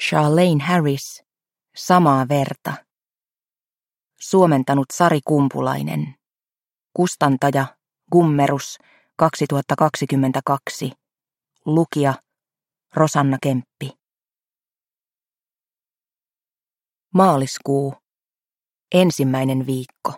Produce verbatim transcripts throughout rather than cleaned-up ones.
Charlaine Harris, Samaa verta. Suomentanut Sari Kumpulainen. Kustantaja Gummerus kaksituhattakaksikymmentäkaksi. Lukija Rosanna Kemppi. Maaliskuu. Ensimmäinen viikko.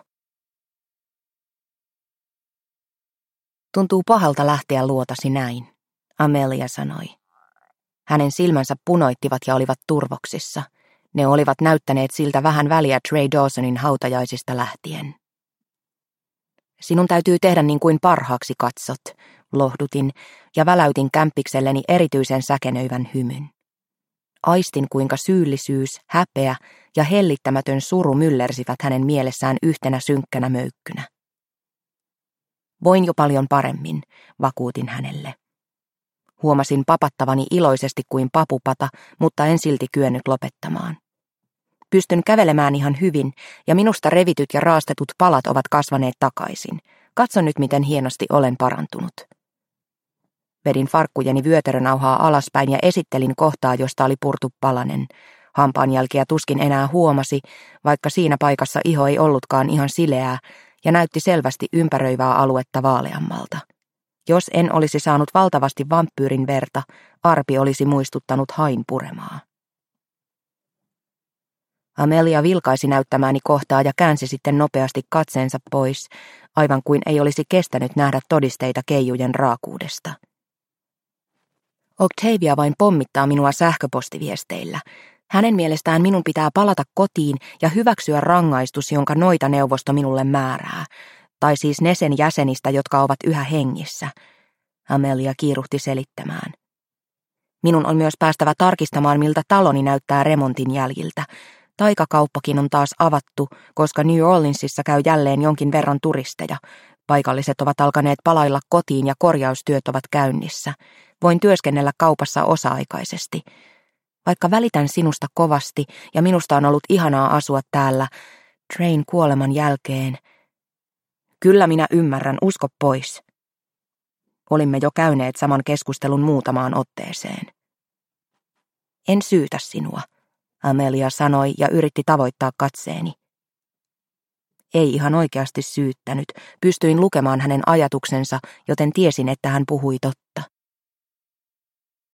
Tuntuu pahalta lähteä luotasi näin, Amelia sanoi. Hänen silmänsä punoittivat ja olivat turvoksissa. Ne olivat näyttäneet siltä vähän väliä Trey Dawsonin hautajaisista lähtien. Sinun täytyy tehdä niin kuin parhaaksi katsot, lohdutin ja väläytin kämppikselleni erityisen säkenöivän hymyn. Aistin, kuinka syyllisyys, häpeä ja hellittämätön suru myllersivät hänen mielessään yhtenä synkkänä möykkynä. Voin jo paljon paremmin, vakuutin hänelle. Huomasin papattavani iloisesti kuin papupata, mutta en silti kyennyt lopettamaan. Pystyn kävelemään ihan hyvin, ja minusta revityt ja raastetut palat ovat kasvaneet takaisin. Katso nyt, miten hienosti olen parantunut. Vedin farkkujeni vyötärönauhaa alaspäin ja esittelin kohtaa, josta oli purtu palanen. Hampaanjälkiä tuskin enää huomasi, vaikka siinä paikassa iho ei ollutkaan ihan sileää ja näytti selvästi ympäröivää aluetta vaaleammalta. Jos en olisi saanut valtavasti vampyyrin verta, arpi olisi muistuttanut hain puremaa. Amelia vilkaisi näyttämääni kohtaa ja käänsi sitten nopeasti katseensa pois, aivan kuin ei olisi kestänyt nähdä todisteita keijujen raakuudesta. Octavia vain pommittaa minua sähköpostiviesteillä. Hänen mielestään minun pitää palata kotiin ja hyväksyä rangaistus, jonka noita neuvosto minulle määrää, tai siis ne sen jäsenistä, jotka ovat yhä hengissä. Amelia kiiruhti selittämään. Minun on myös päästävä tarkistamaan, miltä taloni näyttää remontin jäljiltä. Taikakauppakin on taas avattu, koska New Orleansissa käy jälleen jonkin verran turisteja. Paikalliset ovat alkaneet palailla kotiin ja korjaustyöt ovat käynnissä. Voin työskennellä kaupassa osa-aikaisesti. Vaikka välitän sinusta kovasti ja minusta on ollut ihanaa asua täällä Treyn kuoleman jälkeen. Kyllä minä ymmärrän, usko pois. Olimme jo käyneet saman keskustelun muutamaan otteeseen. En syytä sinua, Amelia sanoi ja yritti tavoittaa katseeni. Ei ihan oikeasti syyttänyt, pystyin lukemaan hänen ajatuksensa, joten tiesin, että hän puhui totta.